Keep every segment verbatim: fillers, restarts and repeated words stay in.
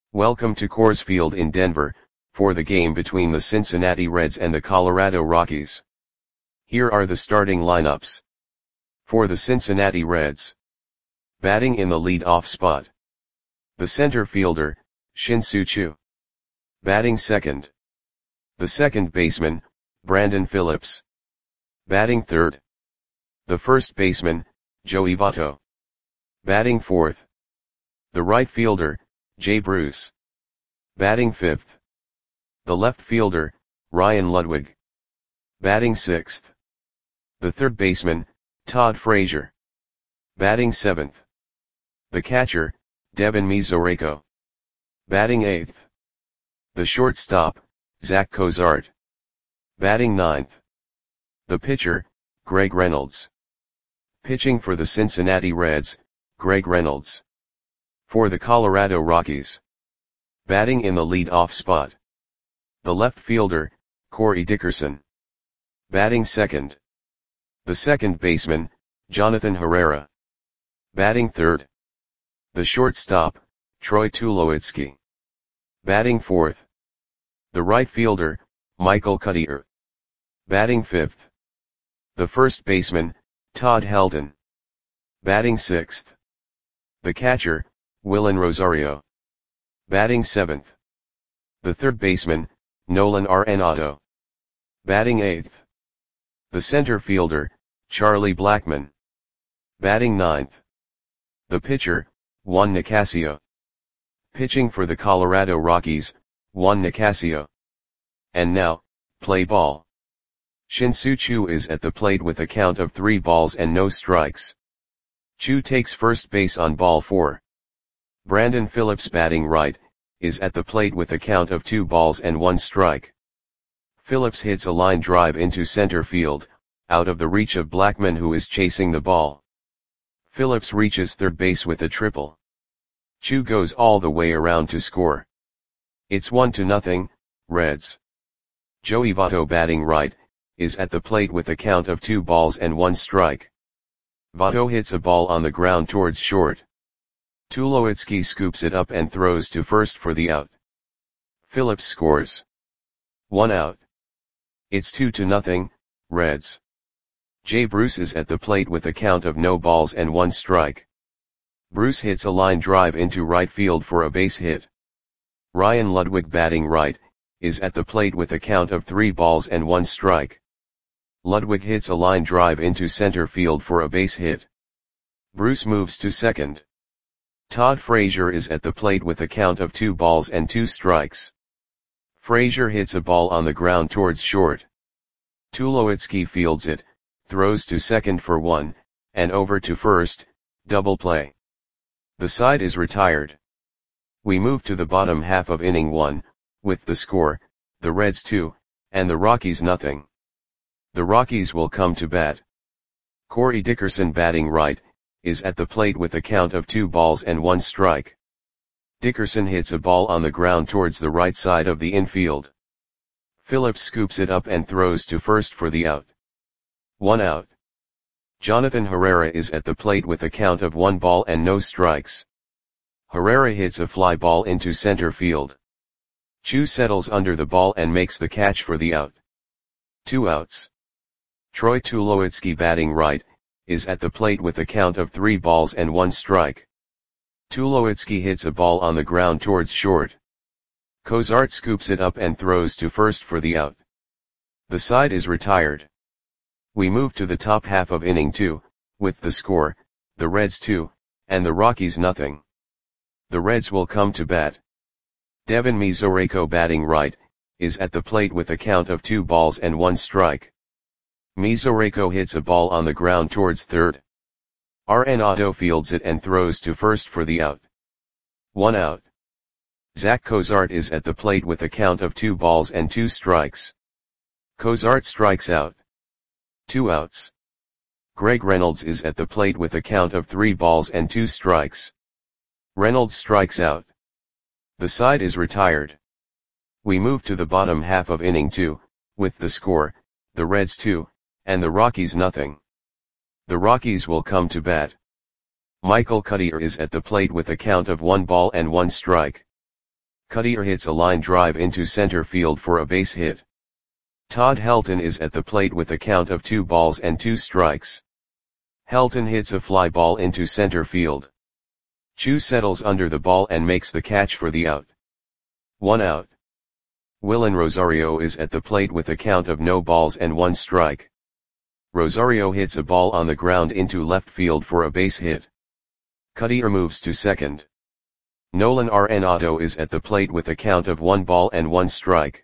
Welcome to Coors Field in Denver, for the game between the Cincinnati Reds and the Colorado Rockies. Here are the starting lineups. For the Cincinnati Reds. Batting in the lead-off spot. The center fielder, Shin-Soo Choo. Batting second. The second baseman, Brandon Phillips. Batting third. The first baseman, Joey Votto. Batting fourth. The right fielder, Jay Bruce. Batting fifth. The left fielder, Ryan Ludwig. Batting sixth. The third baseman, Todd Frazier. Batting seventh. The catcher, Devin Mesoraco. Batting eighth. The shortstop, Zach Cozart. Batting ninth. The pitcher, Greg Reynolds. Pitching for the Cincinnati Reds, Greg Reynolds. For the Colorado Rockies. Batting in the lead-off spot. The left fielder, Corey Dickerson. Batting second. The second baseman, Jonathan Herrera. Batting third. The shortstop, Troy Tulowitzki. Batting fourth. The right fielder, Michael Cuddyer. Batting fifth. The first baseman, Todd Helton. Batting sixth. The catcher, Willen Rosario. Batting seventh. The third baseman, Nolan Arenado. Batting eighth. The center fielder, Charlie Blackmon. Batting ninth. The pitcher, Juan Nicasio. Pitching for the Colorado Rockies, Juan Nicasio. And now, play ball. Shin-Soo Choo is at the plate with a count of three balls and no strikes. Choo takes first base on ball four. Brandon Phillips, batting right, is at the plate with a count of two balls and one strike. Phillips hits a line drive into center field, out of the reach of Blackmon, who is chasing the ball. Phillips reaches third base with a triple. Choo goes all the way around to score. It's one to nothing, Reds. Joey Votto, batting right, is at the plate with a count of two balls and one strike. Votto hits a ball on the ground towards short. Tulowitzki scoops it up and throws to first for the out. Phillips scores. One out. It's two to nothing, Reds. Jay Bruce is at the plate with a count of no balls and one strike. Bruce hits a line drive into right field for a base hit. Ryan Ludwig, batting right, is at the plate with a count of three balls and one strike. Ludwig hits a line drive into center field for a base hit. Bruce moves to second. Todd Frazier is at the plate with a count of two balls and two strikes. Frazier hits a ball on the ground towards short. Tulowitzki fields it, throws to second for one, and over to first, double play. The side is retired. We move to the bottom half of inning one, with the score, the Reds two, and the Rockies nothing. The Rockies will come to bat. Corey Dickerson, batting right, is at the plate with a count of two balls and one strike. Dickerson hits a ball on the ground towards the right side of the infield. Phillips scoops it up and throws to first for the out. One out. Jonathan Herrera is at the plate with a count of one ball and no strikes. Herrera hits a fly ball into center field. Choo settles under the ball and makes the catch for the out. Two outs. Troy Tulowitzki, batting right, is at the plate with a count of three balls and one strike. Tulowitzki hits a ball on the ground towards short. Cozart scoops it up and throws to first for the out. The side is retired. We move to the top half of inning two, with the score, the Reds two, and the Rockies nothing. The Reds will come to bat. Devin Mesoraco, batting right, is at the plate with a count of two balls and one strike. Mesoraco hits a ball on the ground towards third. Arenado fields it and throws to first for the out. One out. Zach Cozart is at the plate with a count of two balls and two strikes. Cozart strikes out. Two outs. Greg Reynolds is at the plate with a count of three balls and two strikes. Reynolds strikes out. The side is retired. We move to the bottom half of inning two, with the score, the Reds two, and the Rockies nothing. The Rockies will come to bat. Michael Cuddyer is at the plate with a count of one ball and one strike. Cutter hits a line drive into center field for a base hit. Todd Helton is at the plate with a count of two balls and two strikes. Helton hits a fly ball into center field. Choo settles under the ball and makes the catch for the out. One out. Willen Rosario is at the plate with a count of no balls and one strike. Rosario hits a ball on the ground into left field for a base hit. Cutter moves to second. Nolan Arenado is at the plate with a count of one ball and one strike.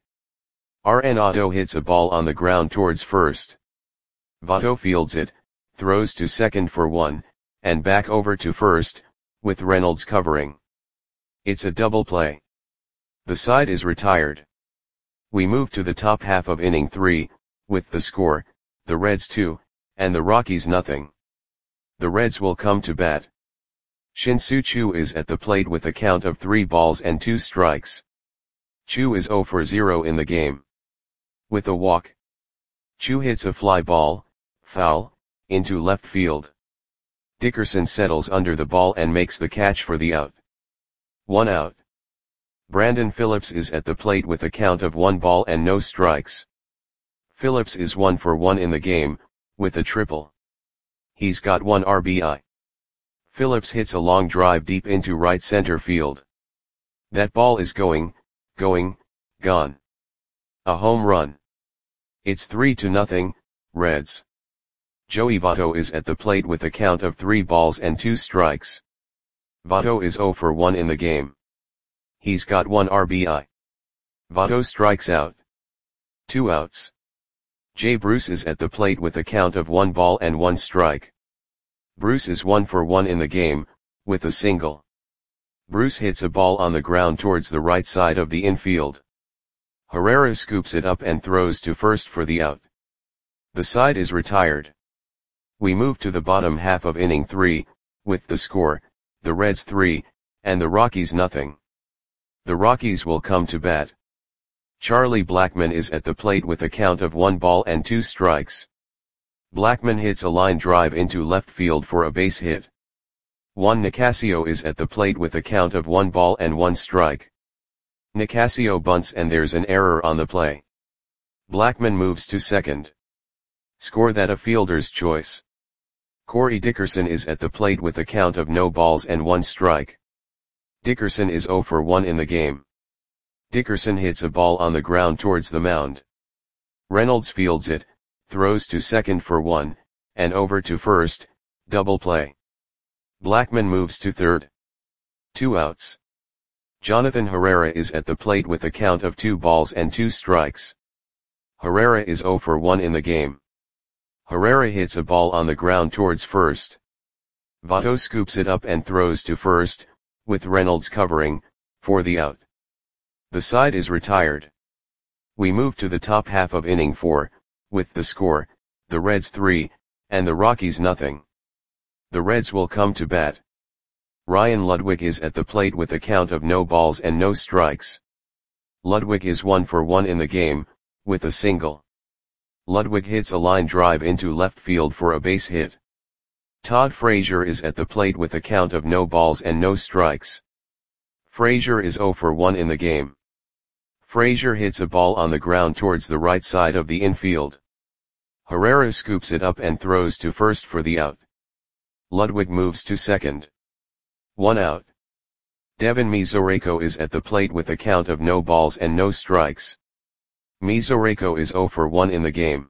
Arenado hits a ball on the ground towards first. Votto fields it, throws to second for one, and back over to first, with Reynolds covering. It's a double play. The side is retired. We move to the top half of inning three, with the score, the Reds two, and the Rockies nothing. The Reds will come to bat. Shin-Soo Choo is at the plate with a count of three balls and two strikes. Choo is zero for zero in the game. With a walk, Choo hits a fly ball, foul, into left field. Dickerson settles under the ball and makes the catch for the out. One out. Brandon Phillips is at the plate with a count of one ball and no strikes. Phillips is one for one in the game, with a triple. He's got one R B I. Phillips hits a long drive deep into right center field. That ball is going, going, gone. A home run. It's three to nothing, Reds. Joey Votto is at the plate with a count of three balls and two strikes. Votto is zero for one in the game. He's got one R B I. Votto strikes out. Two outs. Jay Bruce is at the plate with a count of one ball and one strike. Bruce is one for one in the game, with a single. Bruce hits a ball on the ground towards the right side of the infield. Herrera scoops it up and throws to first for the out. The side is retired. We move to the bottom half of inning three, with the score, the Reds three, and the Rockies nothing. The Rockies will come to bat. Charlie Blackmon is at the plate with a count of one ball and two strikes. Blackmon hits a line drive into left field for a base hit. Juan Nicasio is at the plate with a count of one ball and one strike. Nicasio bunts and there's an error on the play. Blackmon moves to second. Score that a fielder's choice. Corey Dickerson is at the plate with a count of no balls and one strike. Dickerson is zero for one in the game. Dickerson hits a ball on the ground towards the mound. Reynolds fields it, throws to second for one, and over to first, double play. Blackmon moves to third. Two outs. Jonathan Herrera is at the plate with a count of two balls and two strikes. Herrera is zero for one in the game. Herrera hits a ball on the ground towards first. Votto scoops it up and throws to first, with Reynolds covering, for the out. The side is retired. We move to the top half of inning four, with the score, the Reds three, and the Rockies nothing. The Reds will come to bat. Ryan Ludwig is at the plate with a count of no balls and no strikes. Ludwig is one for one in the game, with a single. Ludwig hits a line drive into left field for a base hit. Todd Frazier is at the plate with a count of no balls and no strikes. Frazier is zero for one in the game. Frazier hits a ball on the ground towards the right side of the infield. Herrera scoops it up and throws to first for the out. Ludwig moves to second. One out. Devin Mesoraco is at the plate with a count of no balls and no strikes. Mesoraco is zero for one in the game.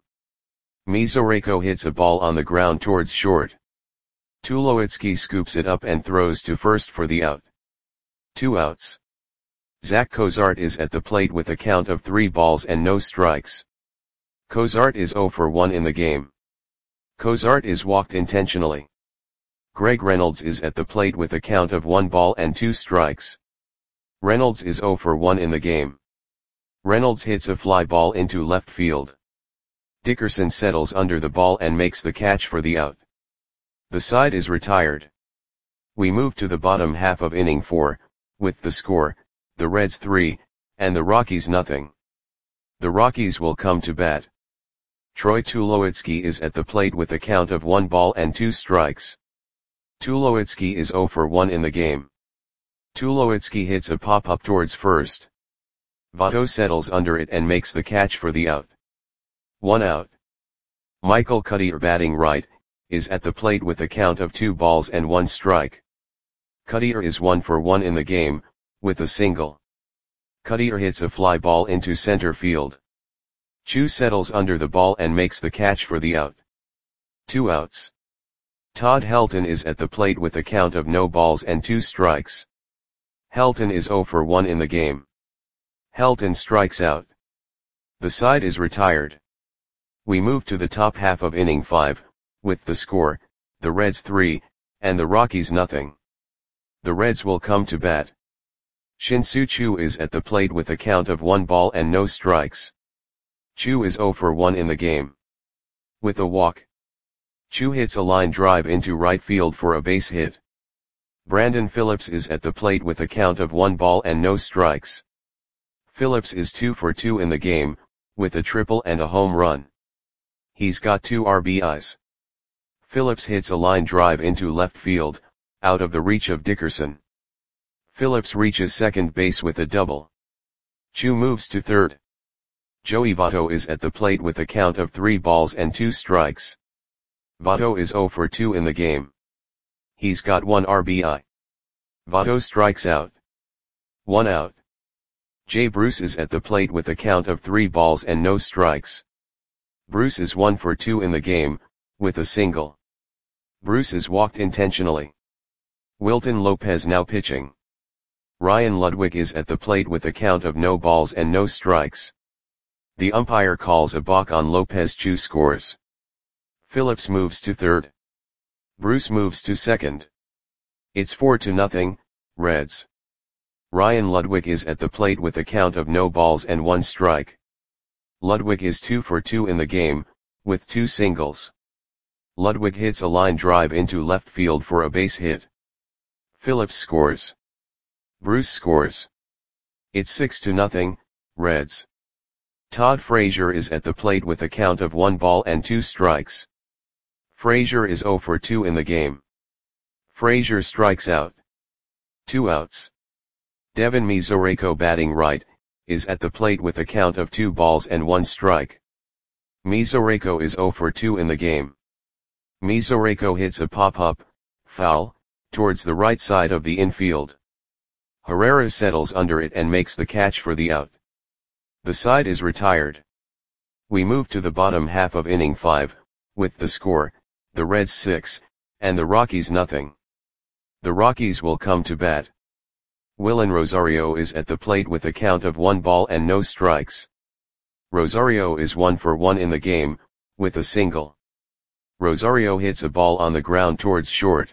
Mesoraco hits a ball on the ground towards short. Tulowitzki scoops it up and throws to first for the out. Two outs. Zach Cozart is at the plate with a count of three balls and no strikes. Cozart is zero for one in the game. Cozart is walked intentionally. Greg Reynolds is at the plate with a count of one ball and two strikes. Reynolds is zero for one in the game. Reynolds hits a fly ball into left field. Dickerson settles under the ball and makes the catch for the out. The side is retired. We move to the bottom half of inning four, with the score, the Reds three, and the Rockies nothing. The Rockies will come to bat. Troy Tulowitzki is at the plate with a count of one ball and two strikes. Tulowitzki is zero for one in the game. Tulowitzki hits a pop-up towards first. Votto settles under it and makes the catch for the out. One out. Michael Cuddyer, batting right, is at the plate with a count of two balls and one strike. Cuddyer is one for one in the game, with a single. Cuddyer hits a fly ball into center field. Chu settles under the ball and makes the catch for the out. Two outs. Todd Helton is at the plate with a count of no balls and two strikes. Helton is zero for one in the game. Helton strikes out. The side is retired. We move to the top half of inning five, with the score, the Reds three, and the Rockies nothing. The Reds will come to bat. Shin-Soo Choo is at the plate with a count of one ball and no strikes. Chu is zero for one in the game. With a walk. Chu hits a line drive into right field for a base hit. Brandon Phillips is at the plate with a count of one ball and no strikes. Phillips is two for two in the game, with a triple and a home run. He's got two R B Is. Phillips hits a line drive into left field, out of the reach of Dickerson. Phillips reaches second base with a double. Chu moves to third. Joey Votto is at the plate with a count of three balls and two strikes. Votto is zero for two in the game. He's got one R B I. Votto strikes out. One out. Jay Bruce is at the plate with a count of three balls and no strikes. Bruce is one for two in the game, with a single. Bruce is walked intentionally. Wilton Lopez now pitching. Ryan Ludwig is at the plate with a count of no balls and no strikes. The umpire calls a balk on Lopez. Chu scores. Phillips moves to third. Bruce moves to second. It's four to nothing, Reds. Ryan Ludwig is at the plate with a count of no balls and one strike. Ludwig is two for two in the game, with two singles. Ludwig hits a line drive into left field for a base hit. Phillips scores. Bruce scores. It's six to nothing, Reds. Todd Frazier is at the plate with a count of one ball and two strikes. Frazier is zero for two in the game. Frazier strikes out. Two outs. Devin Mesoraco, batting right, is at the plate with a count of two balls and one strike. Mesoraco is zero for two in the game. Mesoraco hits a pop-up, foul, towards the right side of the infield. Herrera settles under it and makes the catch for the out. The side is retired. We move to the bottom half of inning five, with the score, the Reds six, and the Rockies nothing. The Rockies will come to bat. Willen Rosario is at the plate with a count of one ball and no strikes. Rosario is one for one in the game, with a single. Rosario hits a ball on the ground towards short.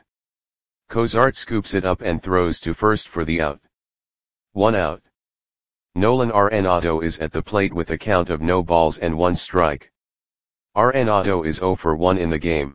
Cozart scoops it up and throws to first for the out. One out. Nolan Arenado is at the plate with a count of no balls and one strike. Arenado is zero for one in the game.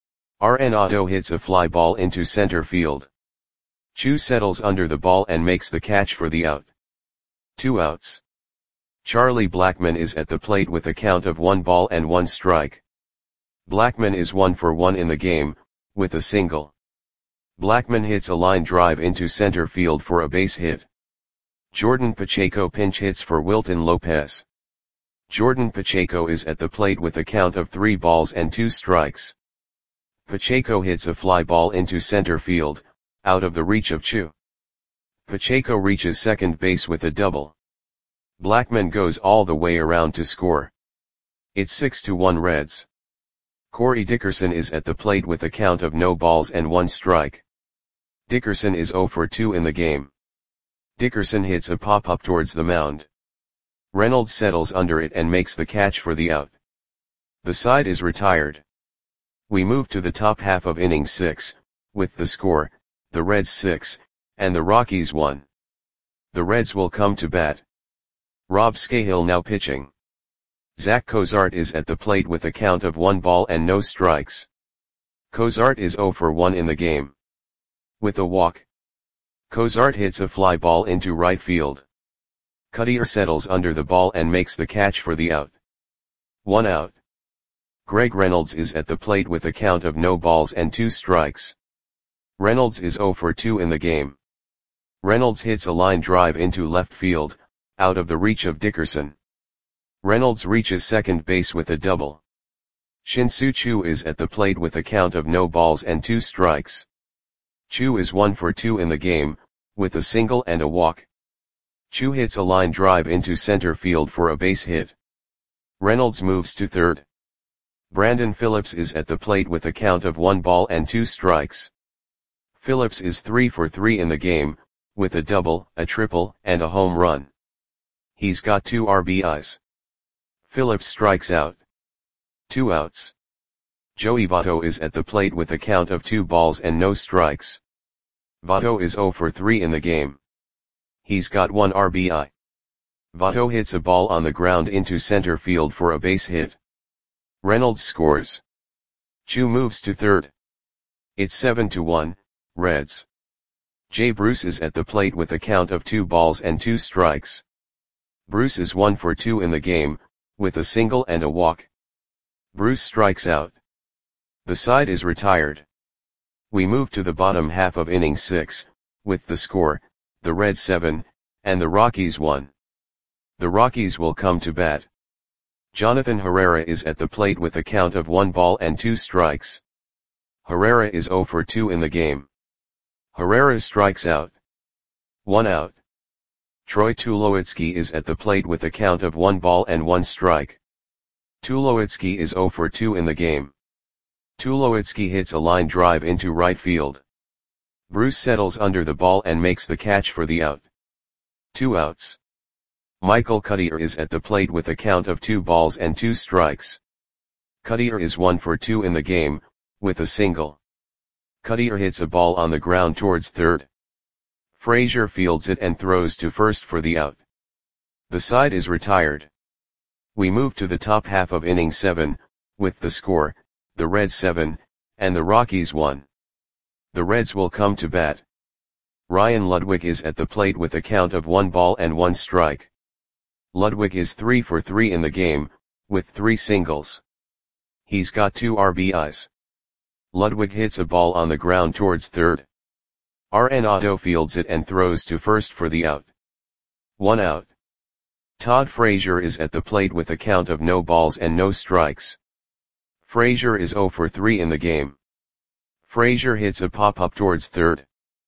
Arenado hits a fly ball into center field. Chu settles under the ball and makes the catch for the out. Two outs. Charlie Blackmon is at the plate with a count of one ball and one strike. Blackmon is one for one in the game, with a single. Blackmon hits a line drive into center field for a base hit. Jordan Pacheco pinch hits for Wilton Lopez. Jordan Pacheco is at the plate with a count of three balls and two strikes. Pacheco hits a fly ball into center field, out of the reach of Chu. Pacheco reaches second base with a double. Blackmon goes all the way around to score. It's six to one Reds. Corey Dickerson is at the plate with a count of no balls and one strike. Dickerson is zero for two in the game. Dickerson hits a pop-up towards the mound. Reynolds settles under it and makes the catch for the out. The side is retired. We move to the top half of inning six, with the score, the Reds six, and the Rockies one. The Reds will come to bat. Rob Scahill now pitching. Zach Cozart is at the plate with a count of one ball and no strikes. Cozart is zero for one in the game. With a walk. Cozart hits a fly ball into right field. Cuddyer settles under the ball and makes the catch for the out. One out. Greg Reynolds is at the plate with a count of no balls and two strikes. Reynolds is zero for two in the game. Reynolds hits a line drive into left field, out of the reach of Dickerson. Reynolds reaches second base with a double. Shin-Soo Choo is at the plate with a count of no balls and two strikes. Choo is one for two in the game, with a single and a walk. Choo hits a line drive into center field for a base hit. Reynolds moves to third. Brandon Phillips is at the plate with a count of one ball and two strikes. Phillips is three for three in the game, with a double, a triple, and a home run. He's got two R B Is. Phillips strikes out. Two outs. Joey Votto is at the plate with a count of two balls and no strikes. Votto is zero for three in the game. He's got one R B I. Votto hits a ball on the ground into center field for a base hit. Reynolds scores. Choo moves to third. It's seven to one, Reds. Jay Bruce is at the plate with a count of two balls and two strikes. Bruce is one for two in the game, with a single and a walk. Bruce strikes out. The side is retired. We move to the bottom half of inning six, with the score, the Reds seven, and the Rockies one. The Rockies will come to bat. Jonathan Herrera is at the plate with a count of one ball and two strikes. Herrera is zero for two in the game. Herrera strikes out. One out. Troy Tulowitzki is at the plate with a count of one ball and one strike. Tulowitzki is zero for two in the game. Tulowitzki hits a line drive into right field. Bruce settles under the ball and makes the catch for the out. Two outs. Michael Cuddyer is at the plate with a count of two balls and two strikes. Cuddyer is one for two in the game, with a single. Cuddyer hits a ball on the ground towards third. Frazier fields it and throws to first for the out. The side is retired. We move to the top half of inning seven, with the score, the Reds seven, and the Rockies one. The Reds will come to bat. Ryan Ludwig is at the plate with a count of one ball and one strike. Ludwig is three for three in the game, with three singles. He's got two R B Is. Ludwig hits a ball on the ground towards third. Arenado fields it and throws to first for the out. One out. Todd Frazier is at the plate with a count of no balls and no strikes. Frazier is zero for three in the game. Frazier hits a pop-up towards third.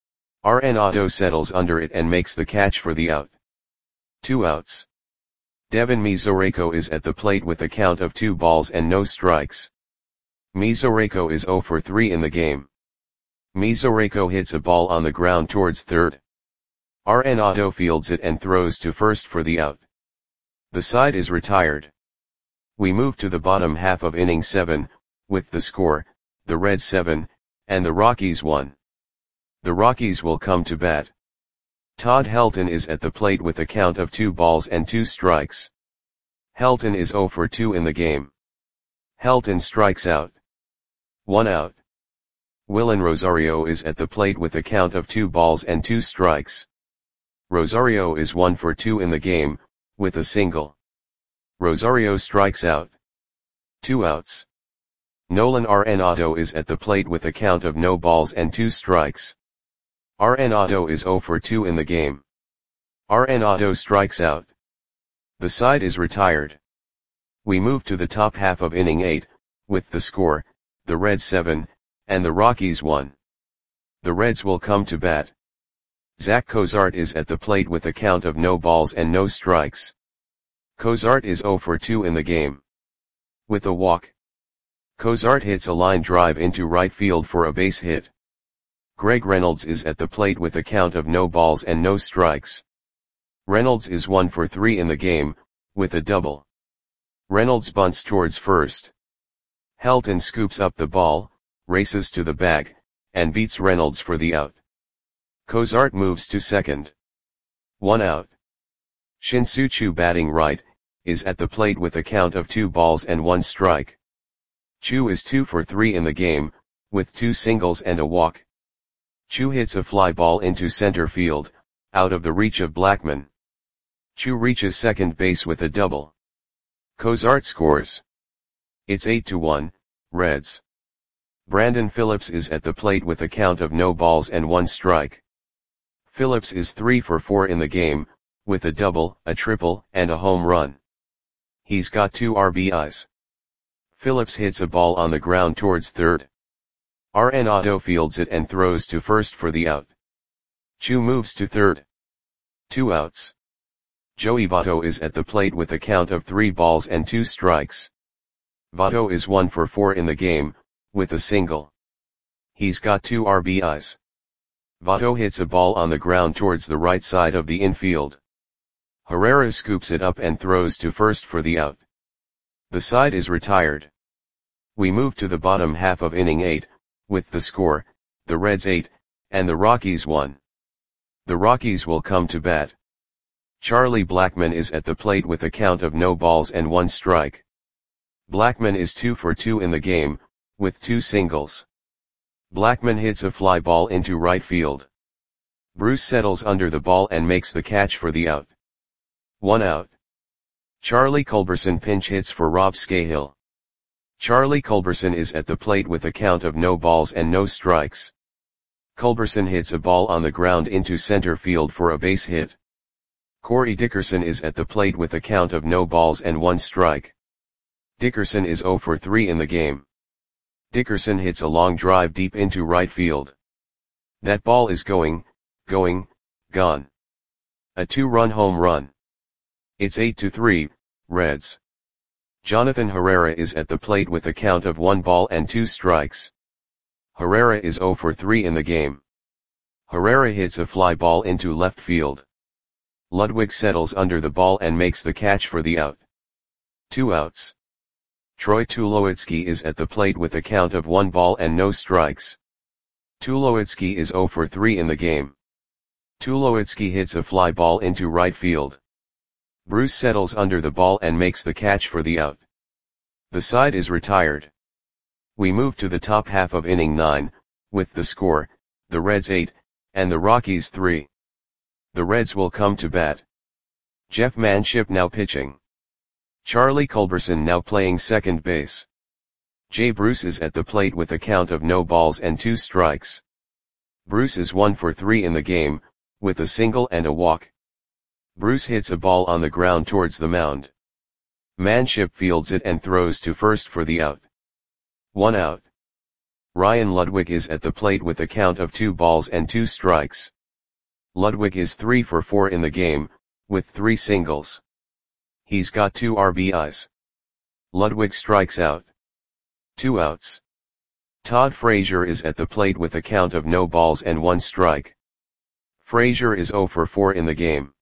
Arenado settles under it and makes the catch for the out. Two outs. Devin Mesoraco is at the plate with a count of two balls and no strikes. Mesoraco is zero for three in the game. Mesoraco hits a ball on the ground towards third. Arenado fields it and throws to first for the out. The side is retired. We move to the bottom half of inning seven, with the score, the Reds seven, and the Rockies one. The Rockies will come to bat. Todd Helton is at the plate with a count of two balls and two strikes. Helton is zero for two in the game. Helton strikes out. One out. Willen Rosario is at the plate with a count of two balls and two strikes. Rosario is one for two in the game, with a single. Rosario strikes out. Two outs. Nolan Arenado is at the plate with a count of no balls and two strikes. Arenado is zero for two in the game. Arenado strikes out. The side is retired. We move to the top half of inning eight, with the score, the Reds seven, and the Rockies one. The Reds will come to bat. Zach Cozart is at the plate with a count of no balls and no strikes. Cozart is zero for two in the game. With a walk. Cozart hits a line drive into right field for a base hit. Greg Reynolds is at the plate with a count of no balls and no strikes. Reynolds is one for three in the game, with a double. Reynolds bunts towards first. Helton scoops up the ball, races to the bag, and beats Reynolds for the out. Cozart moves to second. One out. Shin-Soo Choo, batting right, is at the plate with a count of two balls and one strike. Choo is two for three in the game, with two singles and a walk. Choo hits a fly ball into center field, out of the reach of Blackmon. Choo reaches second base with a double. Cozart scores. It's eight to one, Reds. Brandon Phillips is at the plate with a count of no balls and one strike. Phillips is three for four in the game, with a double, a triple, and a home run. He's got two R B Is. Phillips hits a ball on the ground towards third. Arenado fields it and throws to first for the out. Chu moves to third. Two outs. Joey Votto is at the plate with a count of three balls and two strikes. Votto is one for four in the game, with a single. He's got two R B Is. Votto hits a ball on the ground towards the right side of the infield. Herrera scoops it up and throws to first for the out. The side is retired. We move to the bottom half of inning eight, with the score, the Reds eight, and the Rockies one. The Rockies will come to bat. Charlie Blackmon is at the plate with a count of no balls and one strike. Blackmon is two for two in the game, with two singles. Blackmon hits a fly ball into right field. Bruce settles under the ball and makes the catch for the out. One out. Charlie Culberson pinch hits for Rob Scahill. Charlie Culberson is at the plate with a count of no balls and no strikes. Culberson hits a ball on the ground into center field for a base hit. Corey Dickerson is at the plate with a count of no balls and one strike. Dickerson is zero for three in the game. Dickerson hits a long drive deep into right field. That ball is going, going, gone. A two-run home run. It's eight to three, Reds. Jonathan Herrera is at the plate with a count of one ball and two strikes. Herrera is zero for three in the game. Herrera hits a fly ball into left field. Ludwig settles under the ball and makes the catch for the out. Two outs. Troy Tulowitzki is at the plate with a count of one ball and no strikes. Tulowitzki is zero for three in the game. Tulowitzki hits a fly ball into right field. Bruce settles under the ball and makes the catch for the out. The side is retired. We move to the top half of inning nine, with the score, the Reds eight, and the Rockies three. The Reds will come to bat. Jeff Manship now pitching. Charlie Culberson now playing second base. Jay Bruce is at the plate with a count of no balls and two strikes. Bruce is one for three in the game, with a single and a walk. Bruce hits a ball on the ground towards the mound. Manship fields it and throws to first for the out. One out. Ryan Ludwig is at the plate with a count of two balls and two strikes. Ludwig is three for four in the game, with three singles. He's got two R B Is. Ludwig strikes out. Two outs. Todd Frazier is at the plate with a count of no balls and one strike. Frazier is zero for four in the game.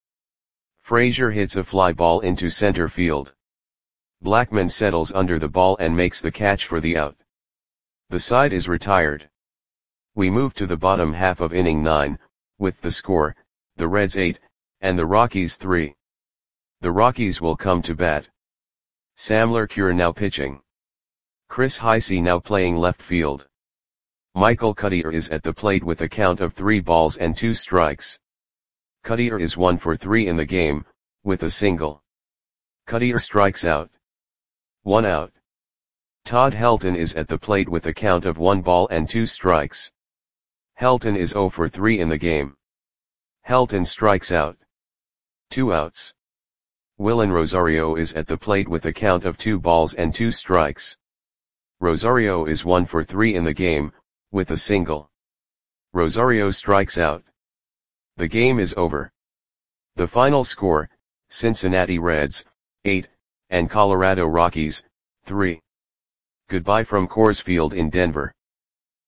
Frazier hits a fly ball into center field. Blackmon settles under the ball and makes the catch for the out. The side is retired. We move to the bottom half of inning nine, with the score, the Reds eight, and the Rockies three. The Rockies will come to bat. Sam Lercure now pitching. Chris Heisey now playing left field. Michael Cuddyer is at the plate with a count of three balls and two strikes. Cuddyer is one for three in the game, with a single. Cuddyer strikes out. One out. Todd Helton is at the plate with a count of one ball and two strikes. Helton is zero for three in the game. Helton strikes out. Two outs. Willen Rosario is at the plate with a count of two balls and two strikes. Rosario is one for three in the game, with a single. Rosario strikes out. The game is over. The final score, Cincinnati Reds, eight, and Colorado Rockies, three. Goodbye from Coors Field in Denver.